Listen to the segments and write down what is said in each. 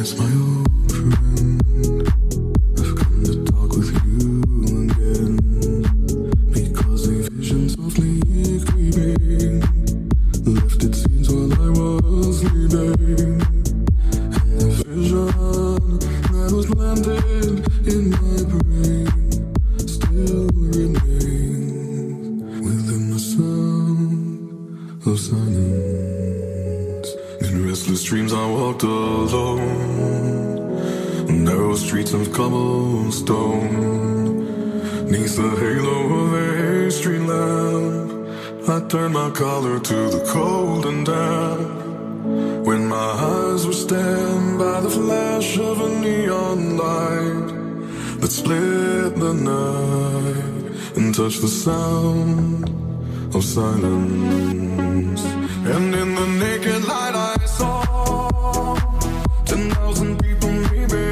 Collar to the cold and damp. When my eyes were stabbed by the flash of a neon light that split the night and touched the sound of silence. And in the naked light I saw 10,000 people maybe.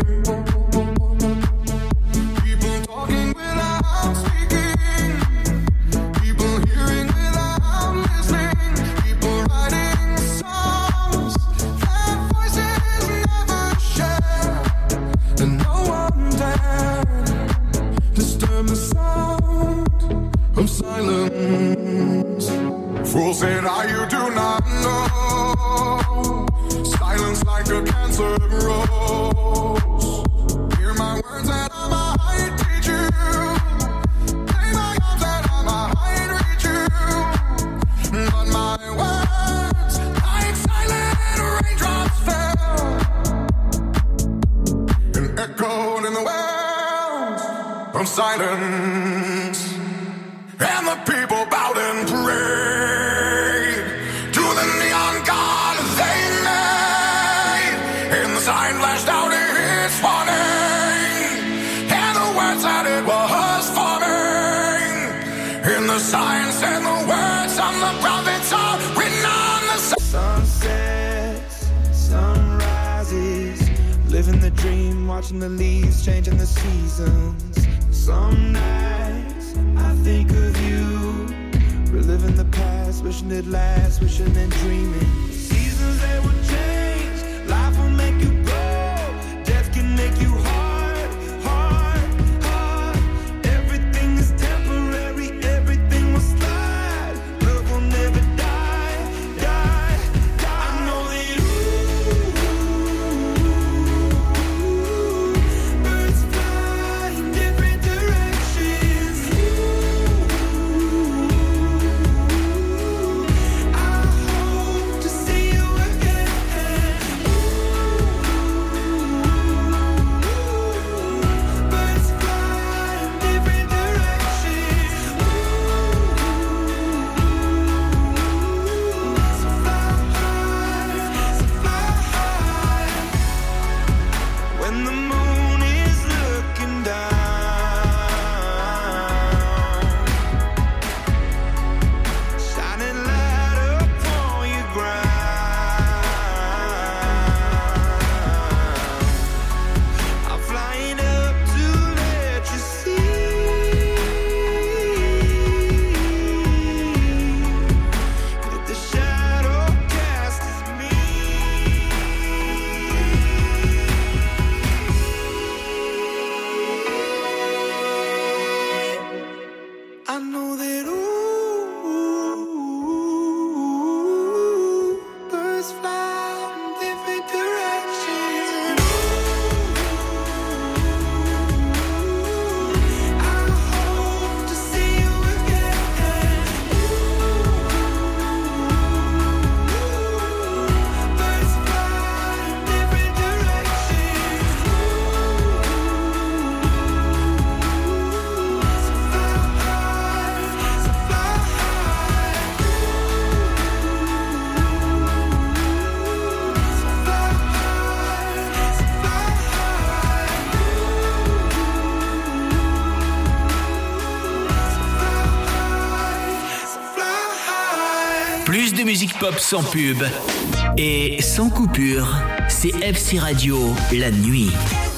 People talking without speaking. People hearing without listening. People writing songs that voices never share. And no one dared disturb the sound of silence. Fool said, you do not know. Silence like a cancer grows. Hear my words that I might teach you. Play my arms that I might reach you. But my words, like silent raindrops, fell and echoed in the wells of silence. And the people bowed and prayed to the neon god they made. And the sign flashed out its warning, and the words that it was forming. And the sign said the words of the prophets are written on the sunsets, sunrises, living the dream, watching the leaves changing the seasons. Some nights I think of you, reliving the past, wishing it lasts, wishing and dreaming. Seasons they will change, life will make you grow, death can make you hard, hard, hard. Everything is temporary, everything will slide. Love will never die, die, die. I know that birds fly in different directions. I hope to see you again. Birds fly in different directions. So fly high, so fly high. When the moon is looking down, shining light upon your ground, I'm flying up to let you see that the shadow cast is me. I know that birds fly in different directions. I hope to see you again. Birds fly in different directions. So fly high, so fly high. So fly high, so fly high. So fly high. Plus de musique pop sans pub et sans coupure, c'est FC Radio la nuit.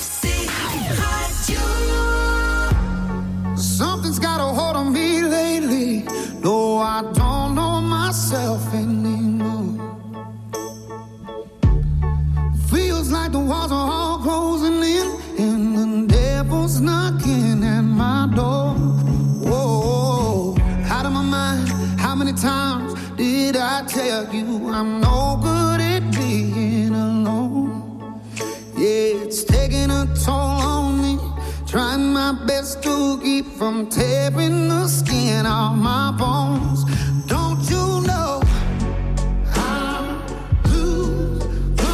Something's got a hold on me lately. No, I don't know myself anymore. Feels feels like the walls are all closing in, and the devil's knocking at my door. Whoa, out of my mind. How many times did I tell you I'm no good at being alone? Yeah, it's taking a toll on me, trying my best to keep from tearing the skin off my bones. Don't you know I lose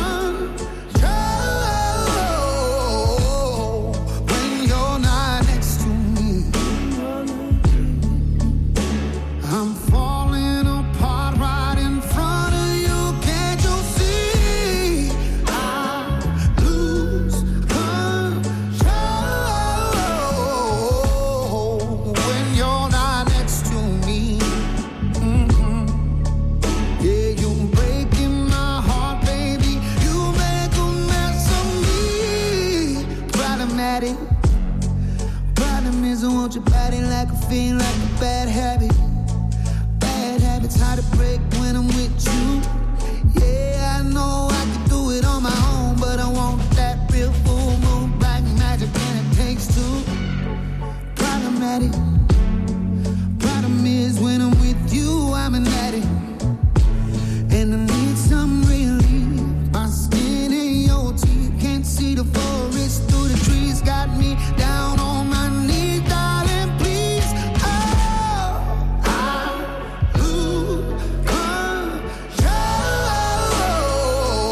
control when you're not next to me? I'm falling apart right in front of you. Can't you see? I lose control when you're not next to me. Yeah, you're breaking my heart, baby. You make a mess of me. Problematic. Problem is I want your body like a fiend, like a bad habit. Bad habits hard to break when I'm with you. Yeah, I know I could do it on my own, but I want that real full moon, black magic, and it takes two. Problematic. Problem is when I'm with you, I'm an addict, and I need some relief. My skin and your teeth can't see the forest through the trees. Got me down on my knees, darling, please. Oh, I lose control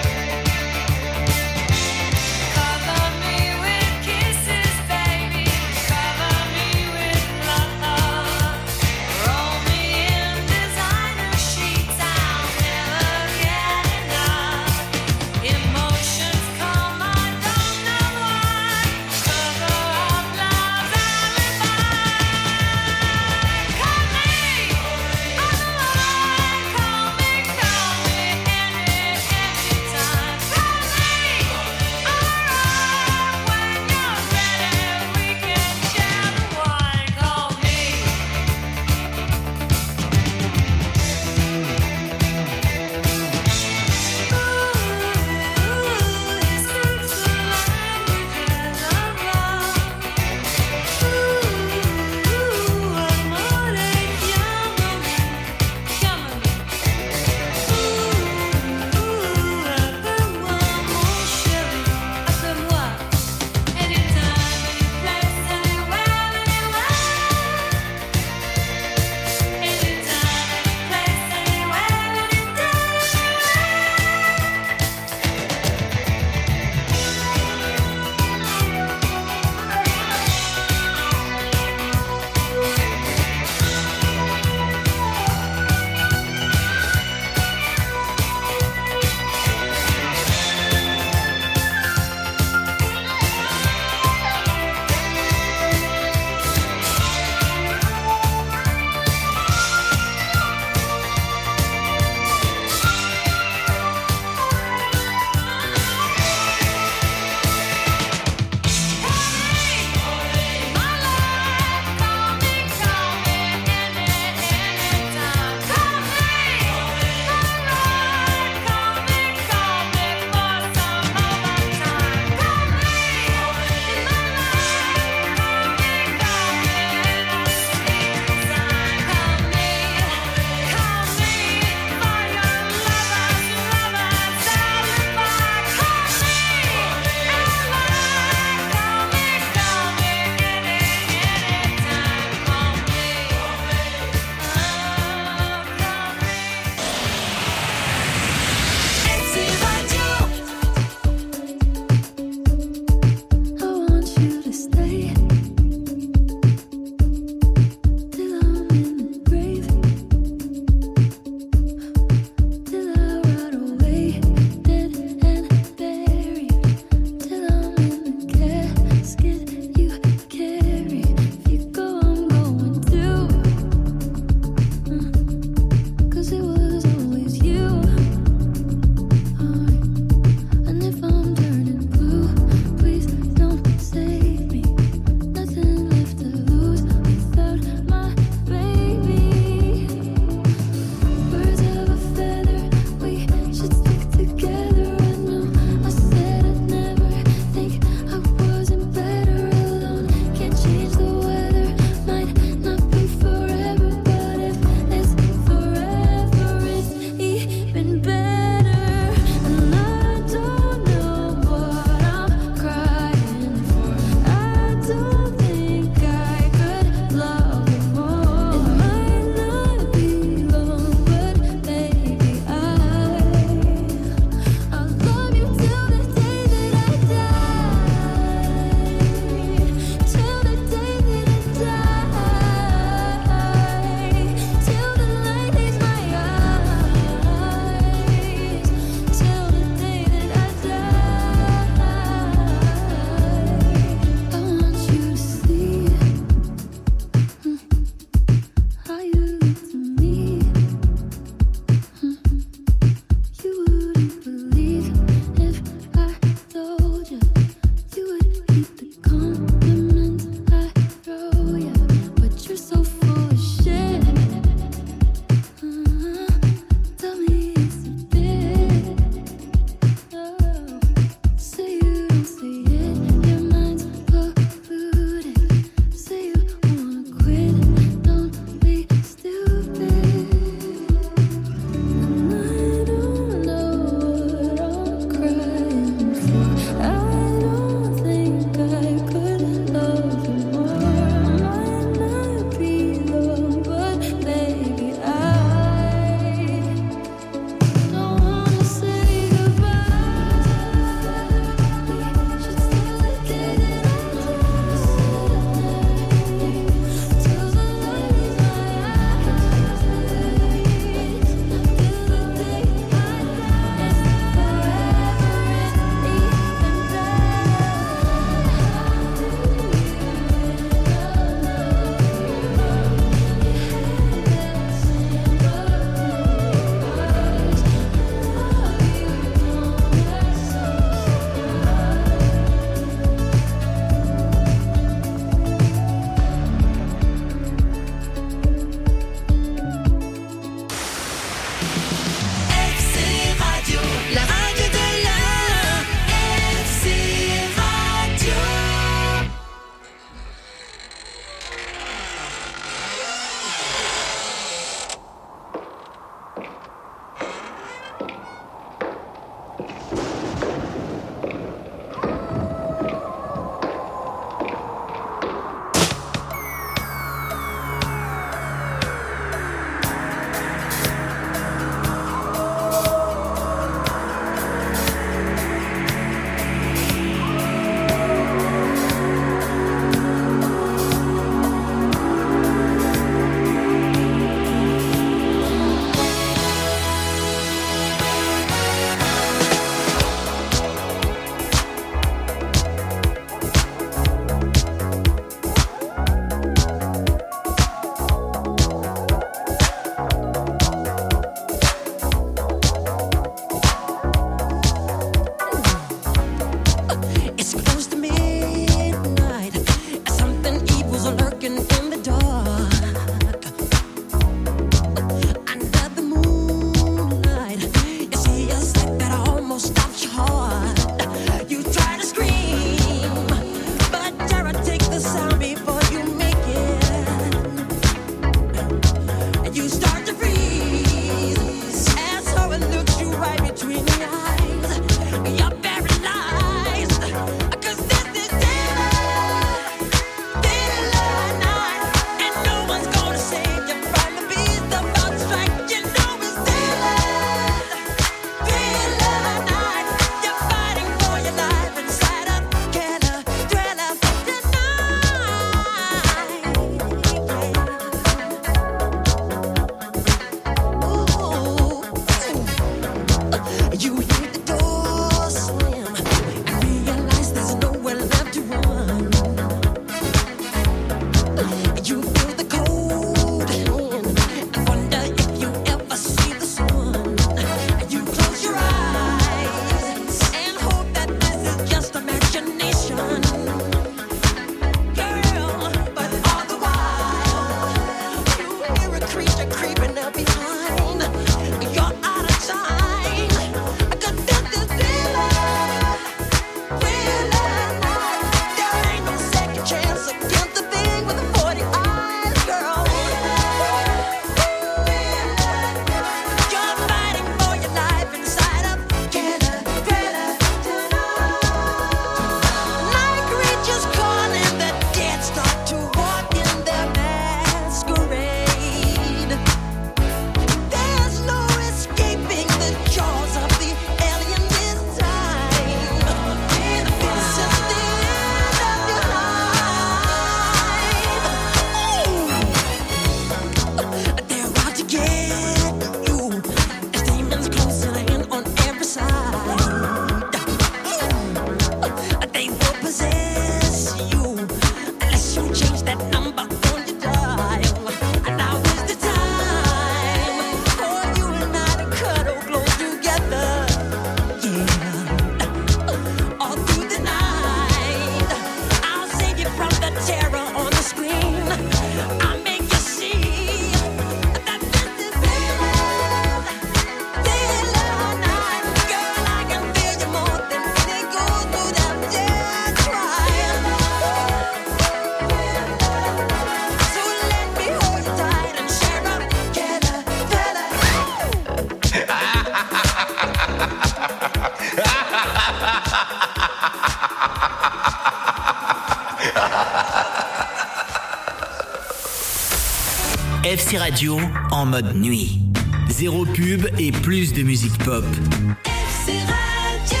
FC Radio en mode nuit. Zéro pub et plus de musique pop. FC Radio.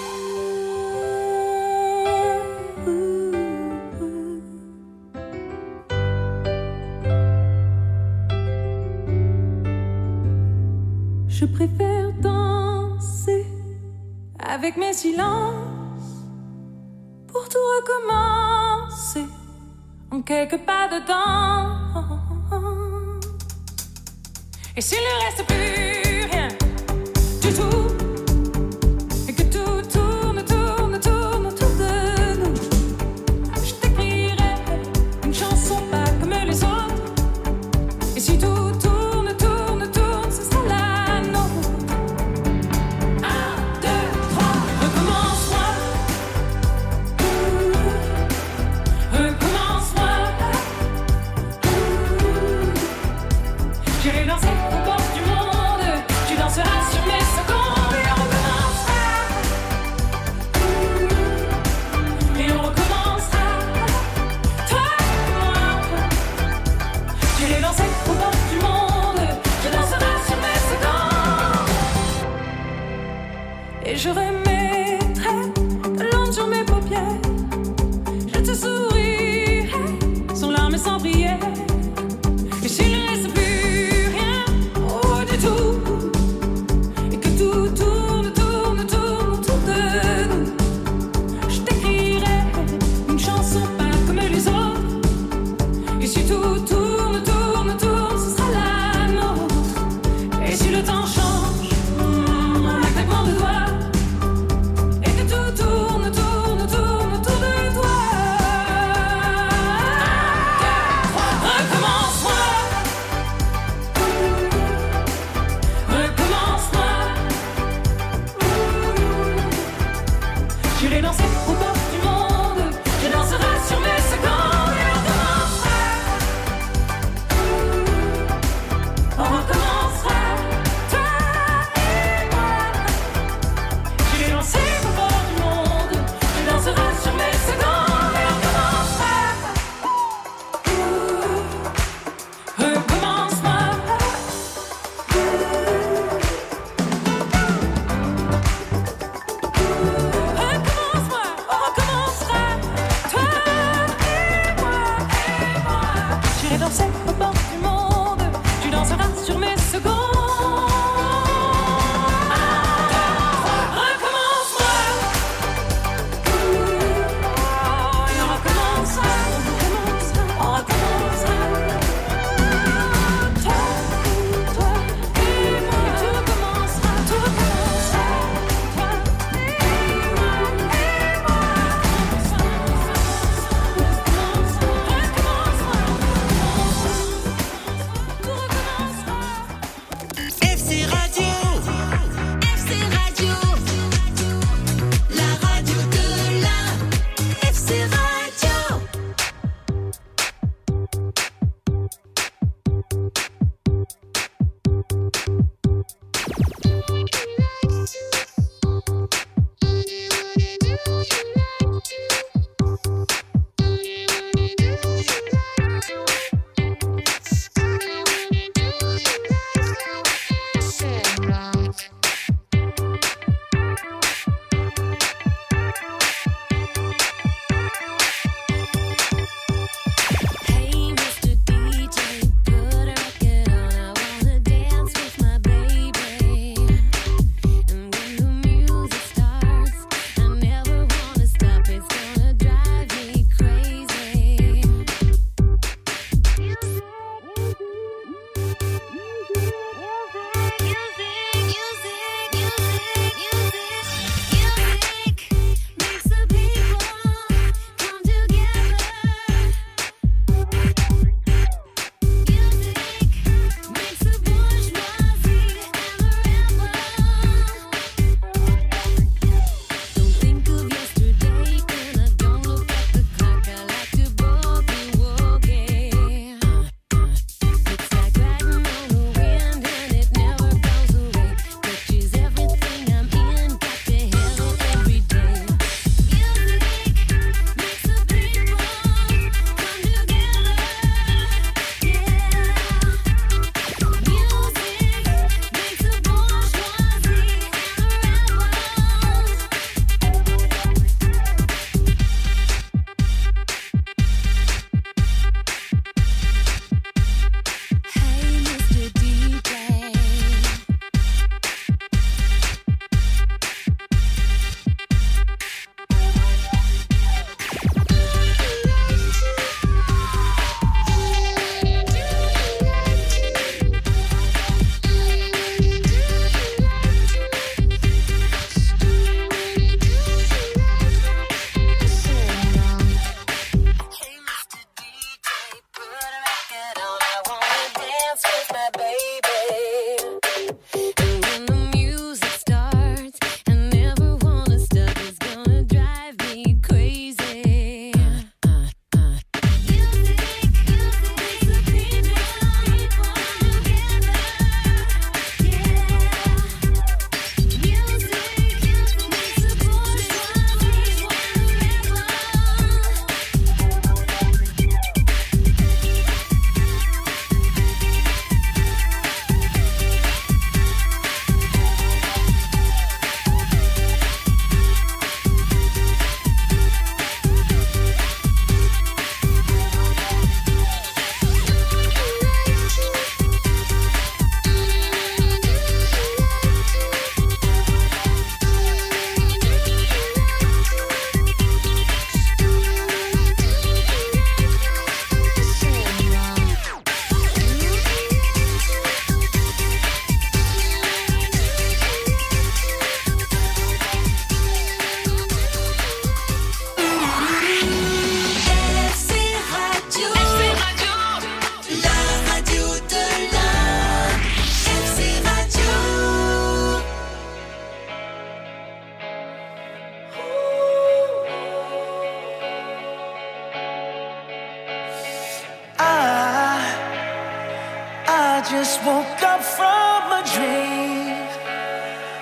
Je préfère danser avec mes silences pour tout recommencer en quelques pas de danse. Et s'il ne reste plus rien du tout, et que tout tourne, tourne, tourne autour de nous, je t'écrirai une chanson pas comme les autres. Et si tout tourne, tourne, tourne, ce sera la nôtre. 1, 2, 3, recommence-moi. Recommence-moi. J'irai danser au bord du monde. Tu danseras sur mes secondes. Et on recommencera. Et on recommencera. Toi et moi. J'irai danser au bord du monde. Tu danseras sur mes secondes. Et je remettrai de l'onde sur mes paupières. Je te sourirai sans larmes et sans prière. Et s'il ne reste plus rien, oh du tout, et que tout tourne, tourne, tourne autour de nous, je t'écrirai une chanson pas comme les autres. Et si tout tourne, tourne, tourne, ce sera la nôtre. Et si le temps change, un claquement de doigts, et que tout tourne, tourne, tourne autour de toi. 1, 2, 3,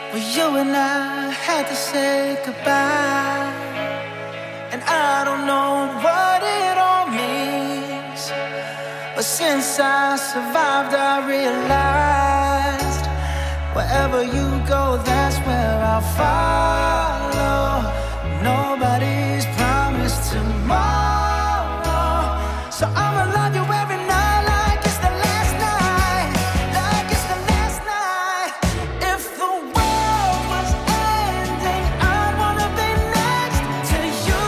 Well, you and I had to say goodbye, and I don't know what it all means, but since I survived I realized wherever you go, that's where I'll follow. Nobody's promised tomorrow, so I'ma love you every night like it's the last night, like it's the last night. If the world was ending, I'd wanna be next to you.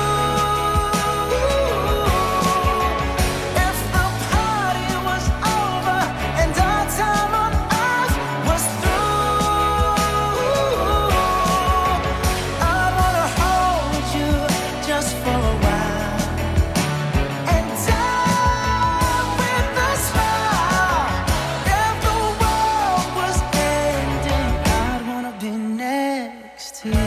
If the party was over and our time on earth was through, I'd wanna hold you just for a while and die with a smile. If the world was ending, I'd wanna be next to you.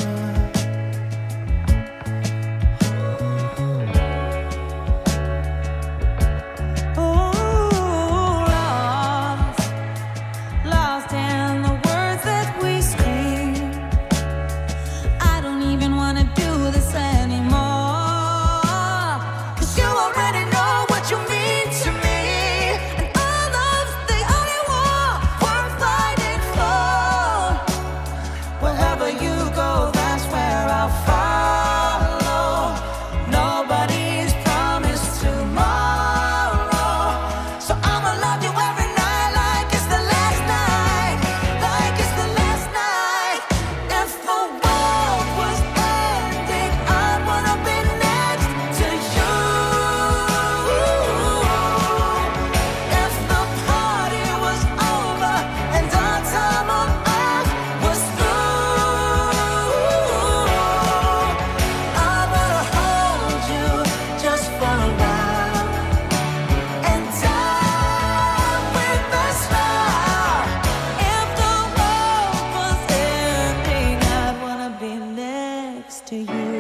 Lost in the words that we scream. I don't even wanna do this anymore, 'cause you already know what you mean to me, and our love's the only war worth fighting for. Wherever you go, that's where I'll follow. Nobody's promised tomorrow, so I'ma love you every night like it's the last night, like it's the last night. If the world was ending, I'd wanna be next to you. If the party was over and our time on earth was through, I wanna hold you just for a while and die with a smile. If the world was ending, I'd wanna be next to you,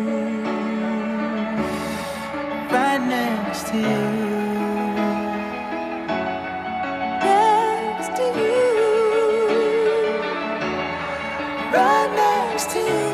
right next to you, next to you, right next to you.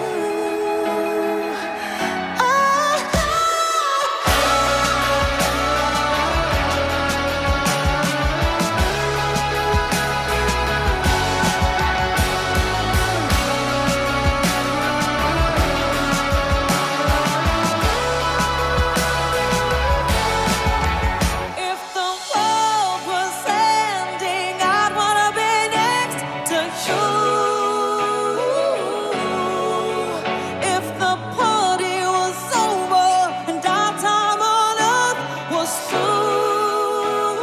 If the world was ending, I'd wanna be next to you. If the party was over and our time on earth was through,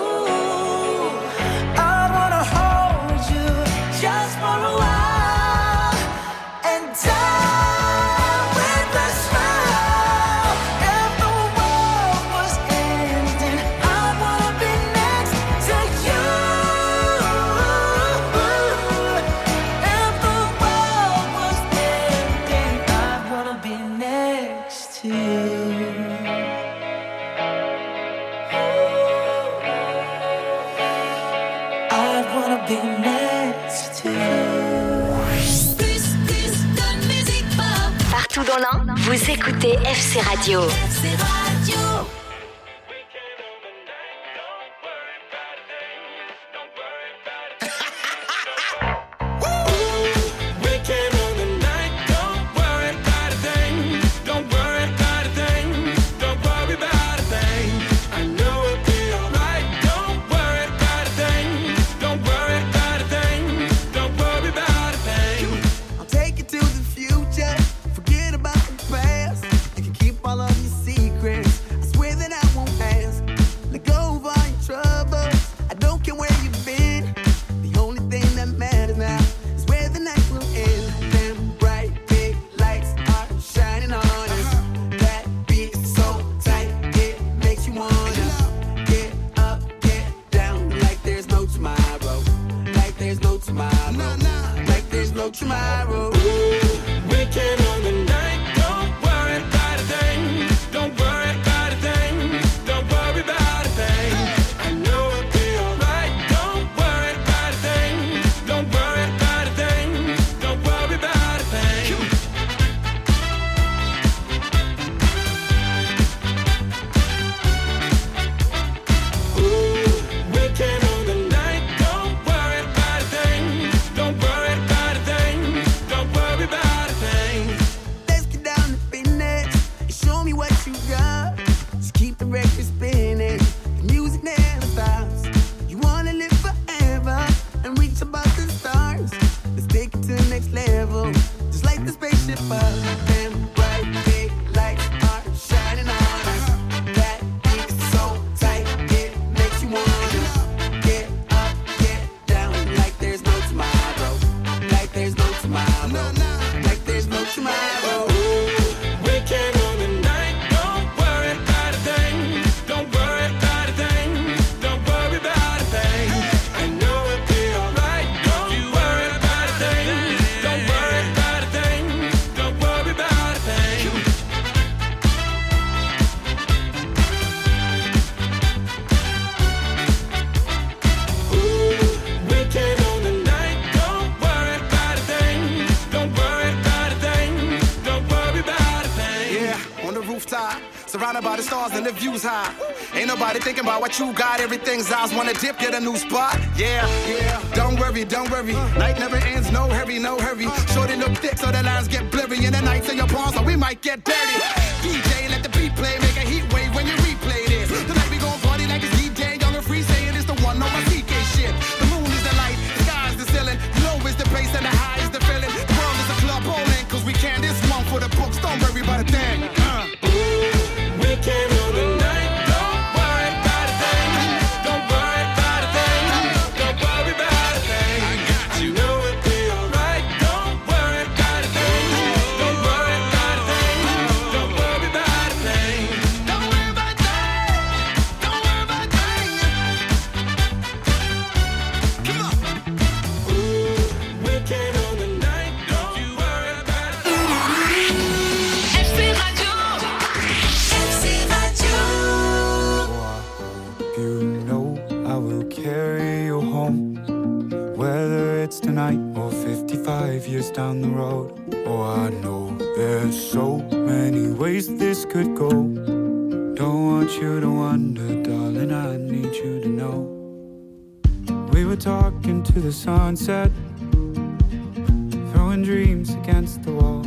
I'd wanna hold you just for a while and die with a smile. If the world was ending, I'd wanna be next to you. If the world was ending, I'd wanna be next to you. I'd wanna be next to you. Plus de musique pop. Partout dans l'Ain, vous écoutez FC Radio. FC Radio. Weekend on the night, don't worry about a thing. Don't worry about a thing. Don't worry about a thing. I know it'll be alright. Don't worry about a thing. Don't worry about a thing. Don't worry about a thing. I'll take you to the future. Forget about the past. You can keep all of your secrets. I swear that I won't ask. Let go of all your troubles. I don't care where you've been. The only thing that matters now is where the night will end. Them bright big lights are shining on us. That beat is so tight, it makes you wanna get up, get down, like there's no tomorrow. Like there's no tomorrow. Like there's no tomorrow. Weekend on the night, don't worry about a thing. Don't worry about a thing. Don't worry about a thing. I know it'll be alright. Don't worry about a thing. Don't worry about a thing. like there's no tomorrow. We came on the night, don't worry about a thing. Don't worry about a thing. Don't worry about a thing. I know it'll be alright. Don't you worry about a thing. Don't worry about a thing. Don't worry about a thing. We came on the night, don't worry about a thing. Don't worry about a thing. Don't worry about a thing. Yeah, on the rooftop, surrounded by the stars and the views high. Ain't nobody thinking about what you got. Everything's eyes wanna dip, get a new spot. Yeah, yeah. Don't worry, don't worry. Night never ends, no hurry, no hurry. Shorty look thick, so the lines get blurry. And the nights in your palms, so we might get dirty. DJ, let the beat play, make a heat wave when you replay this. Tonight we gon' party like it's DJ, young and free, saying it's the one on my CK shit. The moon is the light, the sky is the ceiling. Low is the bass and the high is the feeling. The world is a club bowling, cause we can this one for the books. Don't worry about a thing. We came on the night, don't worry about a thing. Don't worry about a thing. Don't worry about a thing. You know it'll be alright. Don't worry about a thing. Don't worry about a thing. Don't worry about a thing. Don't worry about a thing. Don't worry about a thing. Come on. We came on the night, don't you worry about a thing. FC Radio. FC Radio. You know I will carry you home, whether it's tonight or 55 years down the road. Oh, I know there's so many ways this could go. Don't want you to wonder, darling, I need you to know. We were talking to the sunset, throwing dreams against the wall.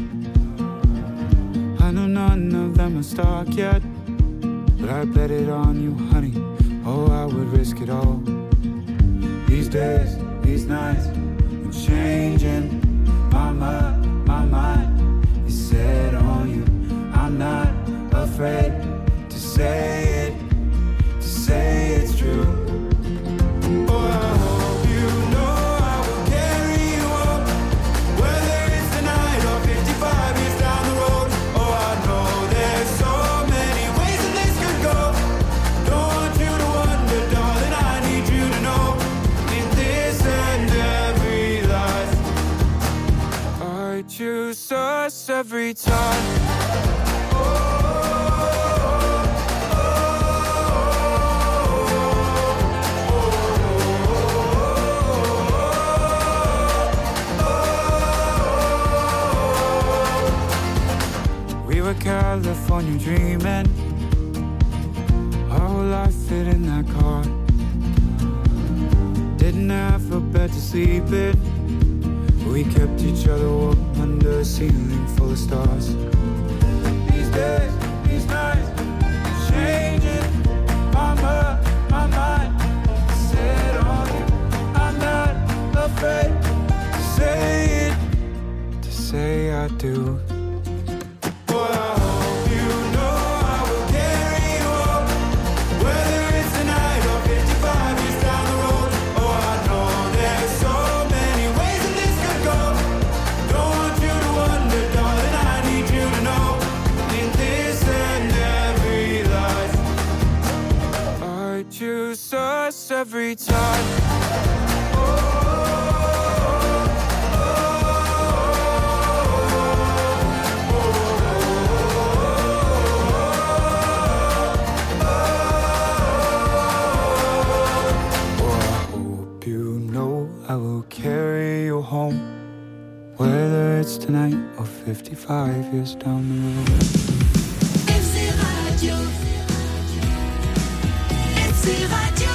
I know none of them are stuck yet, but I bet it on you, honey. Oh, I would risk it all. These days, these nights, I'm changing my mind is set on you. I'm not afraid to say it's true. Oh, I hope you know I will carry you up, whether it's tonight or 55 years down the road. Oh, I know there's so many ways that this could go. Don't want you to wonder, darling, I need you to know. In this and every life, I choose us every time. We were California dreaming, our whole life fit in that car. Didn't have a bed to sleep in, we kept each other warm under a ceiling full of stars. These days, these nights, changing my mind, set on you. I'm not afraid to say I do. Boy, I hope you know I will carry you up, whether it's tonight or 55 years down the road. Oh, I know there's so many ways that this could go. Don't want you to wonder, darling, I need you to know. In this and every life, I choose us every time. I will carry you home, whether it's tonight or 55 years down the road. FC Radio. FC Radio.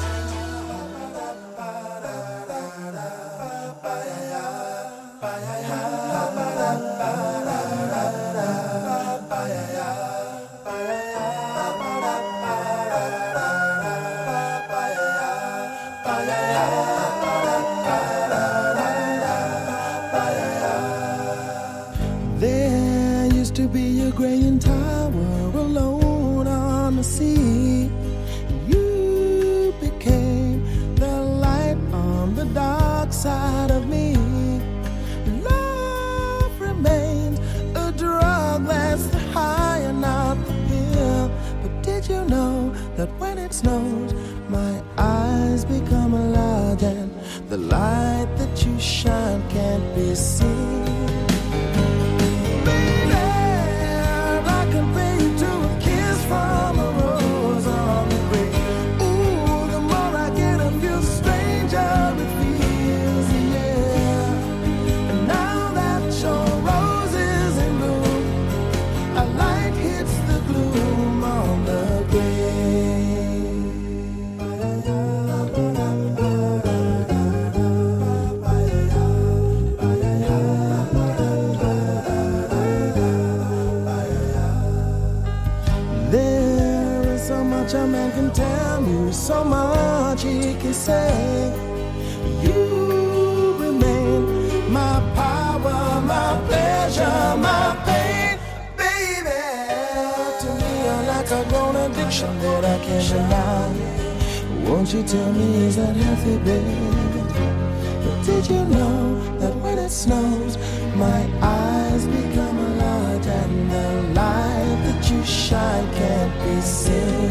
There used to be a graying tower alone on the sea. You became the light on the dark side of me. Love that when it snows, my eyes become large and the light that you shine can't be seen. Baby, I compare you to a kiss from a rose on the grave. Ooh, the more I get of you, the stranger it feels, yeah. And now that your rose is in bloom, a light hits the gloom on the grave. There is so much a man can tell you, so much he can say. You remain my power, my pleasure, my pain, baby. To me, you're like a grown addiction that I can't deny. Won't you tell me, is that healthy, baby? But did you know that when it snows, my eyes become large and the light that you shine can't be seen?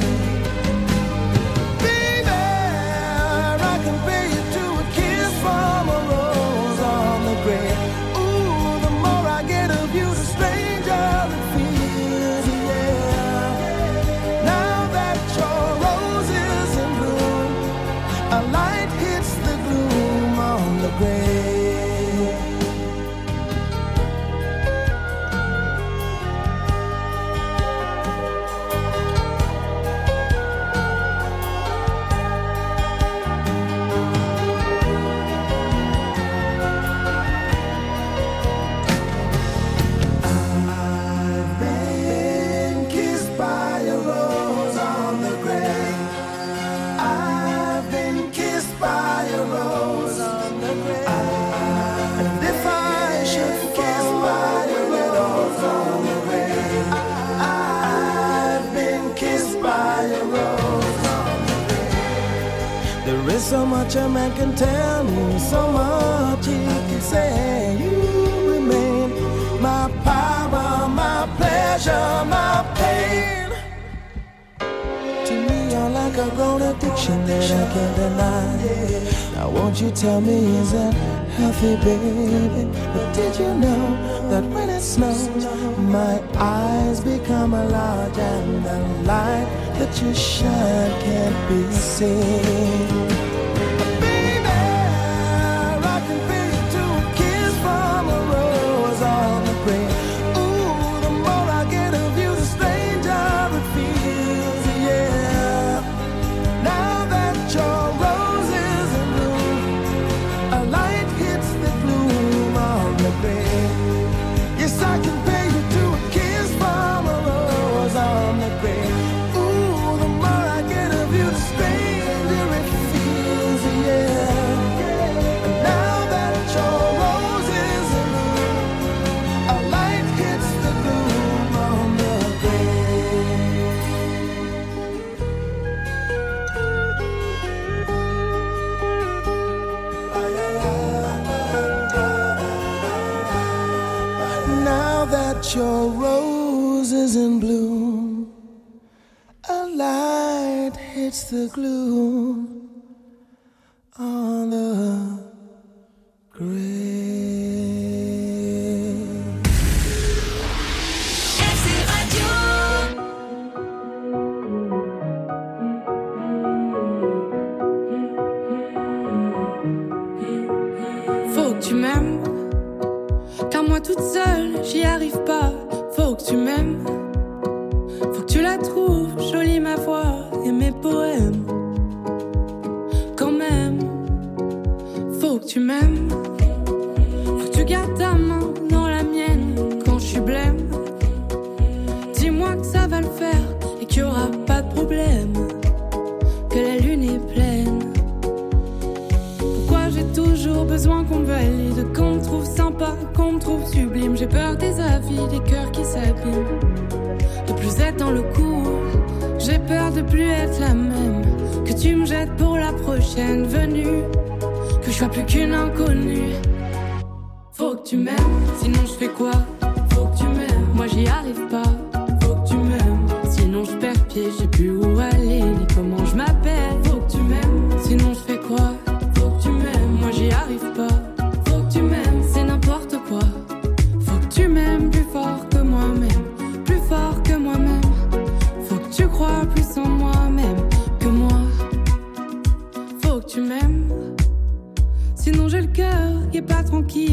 Baby, I compare you to a kiss from a rose on the grave. Ooh, the more I get of you, the stranger it feels, yeah. Now that your rose is in bloom, a light hits the gloom on the grave. I've been kissed by a rose on the grave. I've been kissed by a rose on the grave. And if I should kiss by a rose on the grave, I've been kissed by a rose on the grave. There is so much a man can tell me, so much he can say. You remain my power, my pleasure, my pain. To me, you're like a grown addiction that I can't deny. Now won't you tell me, is that healthy, baby? But did you know that when it snows, my eyes become large and the light that you shine can't be seen? Baby, I compare you to a kiss from a rose on the grave. Ooh, the more I get of you, the stranger it feels, yeah. Now that your rose is in bloom, a light hits the gloom on the grave. Yes, I compare you to a kiss from a rose on the grave. Ooh, the more I get of you, the stranger it feels, yeah. And now that your rose is in bloom, a light hits the gloom on the grave. Now that your rose is in bloom, a light hits the gloom on the grave. FC Radio. Faut que tu m'aimes, car moi toute seule j'y arrive pas. Faut que tu m'aimes, faut que tu la trouves jolie ma voix et mes poèmes. Quand même, faut que tu m'aimes, faut que tu gardes ta main dans la mienne quand je suis blême. Dis-moi que ça va le faire et qu'il y aura pas de problème, que la lune est pleine. Pourquoi j'ai toujours besoin qu'on me valide, qu'on me trouve sympa, qu'on me trouve sublime. J'ai peur des avis, des cœurs qui s'abîment, de plus être dans le coup. J'ai peur de plus être la même, que tu me jettes pour la prochaine venue, que je sois plus qu'une inconnue. Faut que tu m'aimes, sinon je fais quoi? Faut que tu m'aimes, moi j'y arrive pas. Faut que tu m'aimes, sinon je perds pied, j'ai plus où aller ni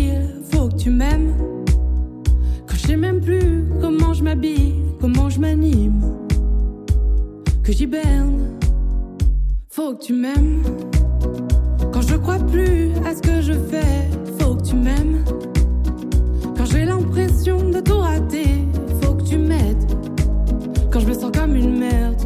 facile, faut que tu m'aimes. Quand je sais même plus comment je m'habille, comment je m'anime, que j'hiberne, faut que tu m'aimes. Quand je crois plus à ce que je fais, faut que tu m'aimes. Quand j'ai l'impression de tout rater, faut que tu m'aides. Quand je me sens comme une merde,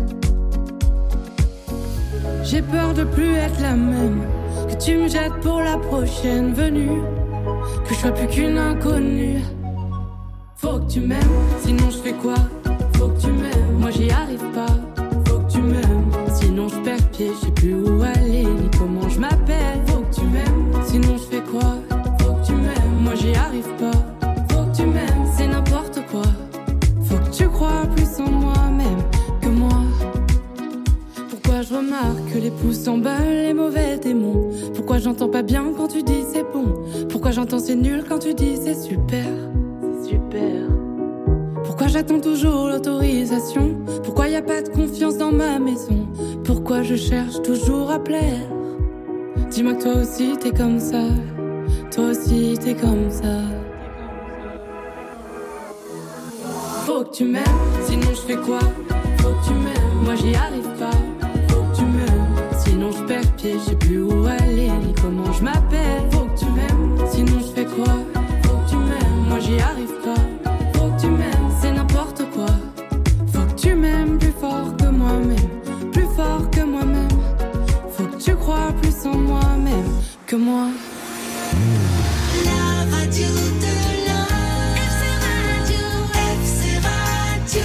j'ai peur de plus être la même, que tu me jettes pour la prochaine venue, que je sois plus qu'une inconnue. Faut que tu m'aimes, sinon je fais quoi? Faut que tu m'aimes, moi j'y arrive pas. Faut que tu m'aimes, sinon je perds pied, je sais plus où aller ni comment je m'appelle. Faut que tu m'aimes, sinon je fais quoi? Faut que tu m'aimes, moi j'y arrive pas. Faut que tu m'aimes, c'est n'importe quoi. Faut que tu crois plus en moi-même que moi. Pourquoi je remarque que les pouces s'emballent, les mauvais démons? Pourquoi j'entends pas bien quand tu dis c'est bon? Pourquoi j'entends c'est nul quand tu dis c'est super? C'est super. Pourquoi j'attends toujours l'autorisation? Pourquoi y a pas de confiance dans ma maison? Pourquoi je cherche toujours à plaire? Dis-moi que toi aussi t'es comme ça. Toi aussi t'es comme ça. Faut que tu m'aimes, sinon je fais quoi? Faut que tu m'aimes, moi j'y arrive pas. Faut que tu m'aimes, sinon je perds pied, je sais plus où aller ni comment je m'appelle. Faut que tu m'aimes, sinon je fais quoi? Faut que tu m'aimes, moi j'y arrive pas. Faut que tu m'aimes, c'est n'importe quoi. Faut que tu m'aimes plus fort que moi-même, plus fort que moi-même. Faut que tu crois plus en moi-même que moi. La radio de l'homme, FC Radio, FC Radio.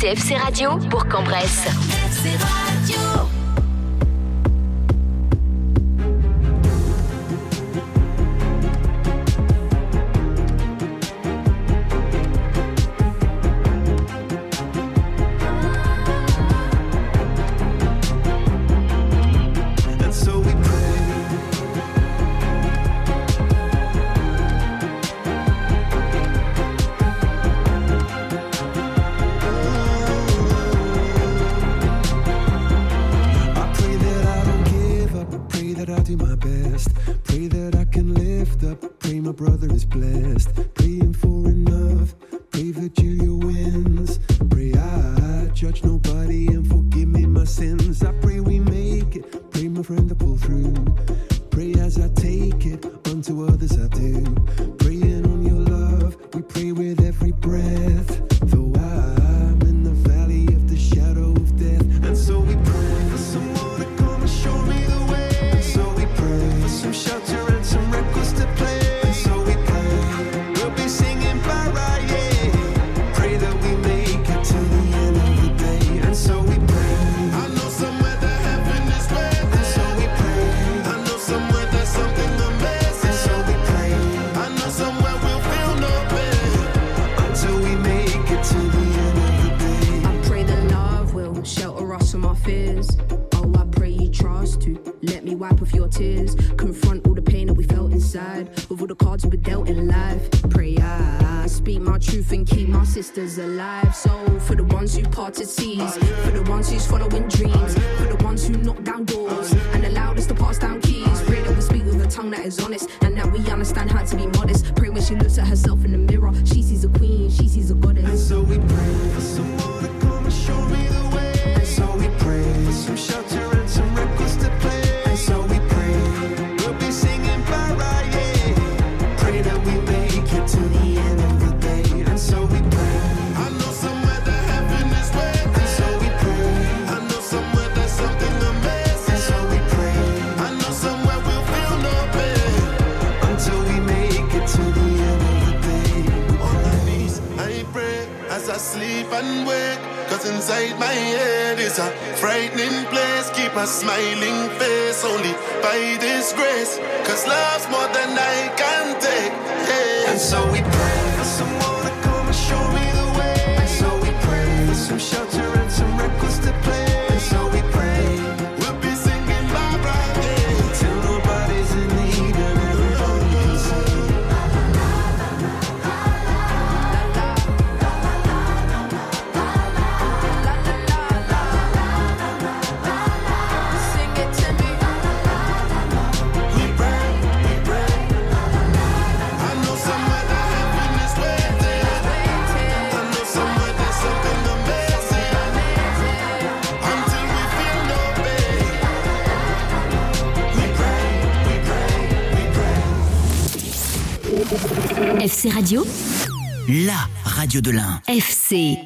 c'est FC Radio Bourg-en-Bresse. FC Radio. Alive, so for the ones who parted seas, for the ones who's following dreams, for the ones who knock down doors and allowed us to pass down keys. Pray that we speak with a tongue that is honest and that we understand how to be modest. Pray when she looks at herself in the mirror, she sees a queen, she sees a goddess. And so we pray for someone to come and show me the way. And so we pray for some shelter and some records to play. And so we pray we'll be singing Mariah. Pray that we make it to the end of the day. And so we pray. I sleep and wake, cause inside my head is a frightening place. Keep a smiling face only by this grace, cause love's more than I can take, yeah. And so we pray for someone to come and show me the way. And so we pray for some shelter and some records to play. And so we pray we'll be singing Barbara Day till nobody's in need and everybody can sing. FC Radio, la radio de l'Ain. FC.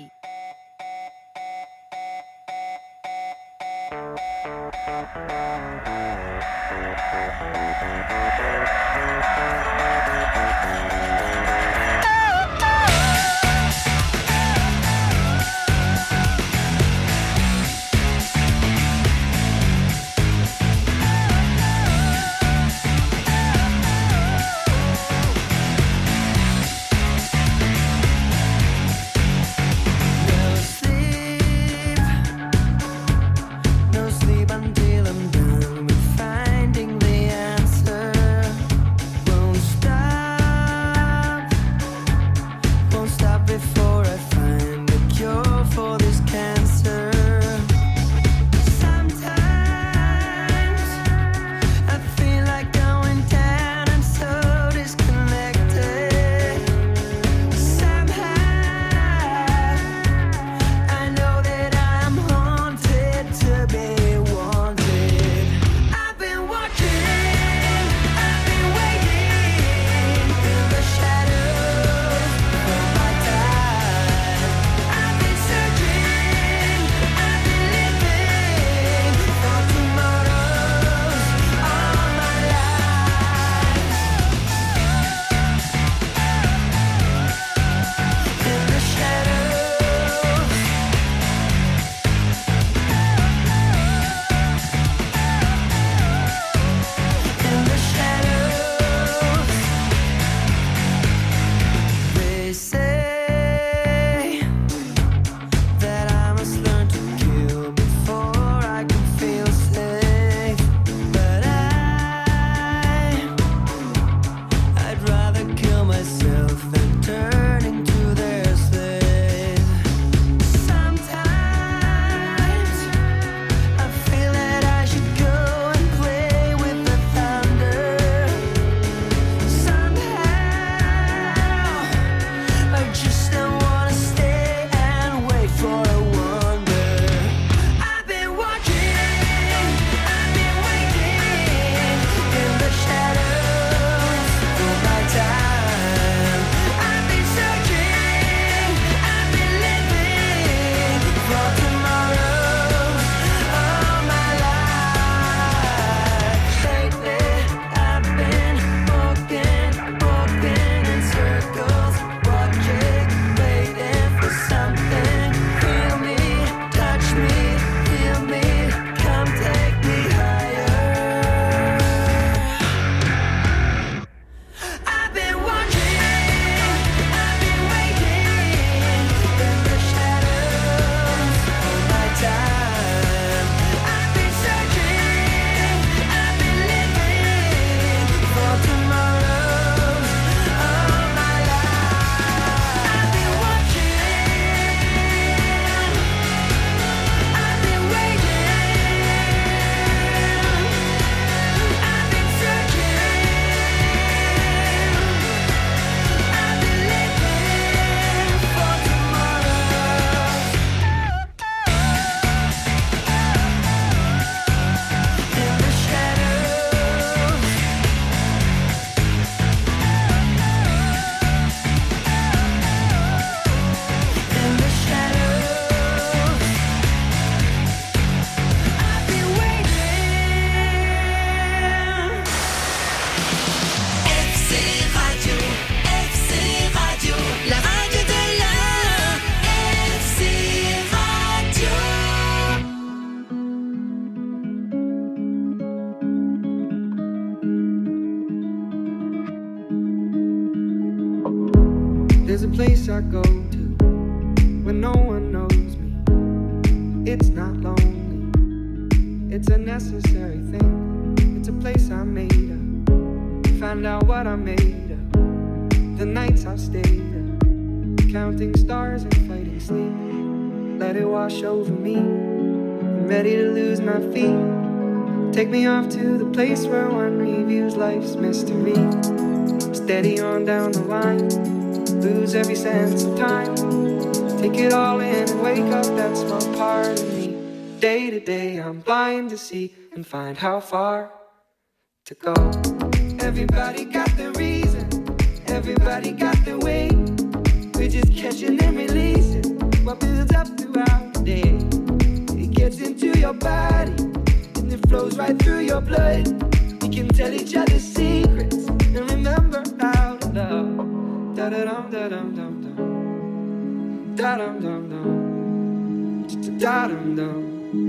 place I go to when no one knows me. It's not lonely, it's a necessary thing. It's a place I made up, find out what I made up. The nights I've stayed up, counting stars and fighting sleep. Let it wash over me, I'm ready to lose my feet. Take me off to the place where one reviews life's mystery. Steady on down the line, lose every sense of time. Take it all in and wake up that small part of me. Day to day I'm blind to see and find how far to go. Everybody got their reason, everybody got their way. We're just catching and releasing what builds up throughout the day. It gets into your body and it flows right through your blood. We can tell each other secrets and remember how to love. Da-da-dum, da-dum, dum, dum. Da-dum, dum, dum. Da-dum, dum.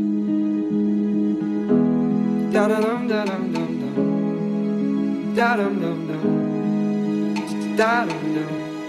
Da-da-dum, da-dum, dum, dum. Da-dum, dum, dum. Da-dum, dum.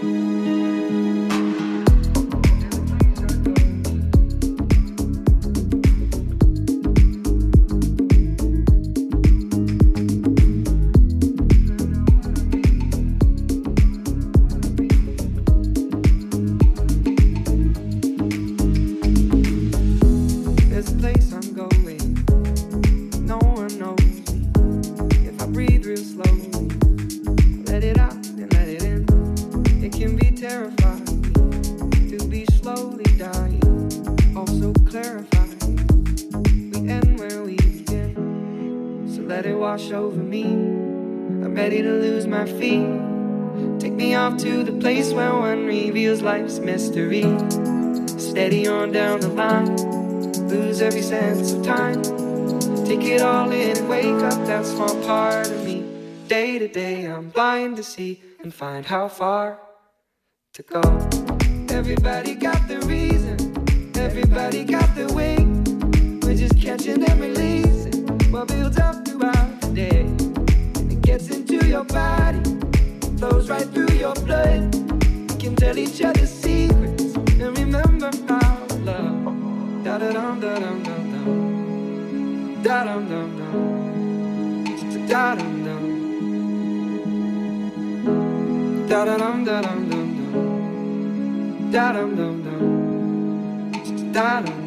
Over me, I'm ready to lose my feet. Take me off to the place where one reveals life's mystery. Steady on down the line, lose every sense of time. Take it all in and wake up that small part of me. Day to day I'm blind to see and find how far to go. Everybody got their reason, everybody got their way. We're just catching and releasing what builds up throughout the day. And it gets into your body, flows right through your blood. We can tell each other secrets and remember our love. Da-da-dum, da-dum, dum, dum. Da-dum, dum, dum. Da-dum, dum. Da-da-dum, da-dum, dum, dum. Da-dum, dum, dum. Da-dum.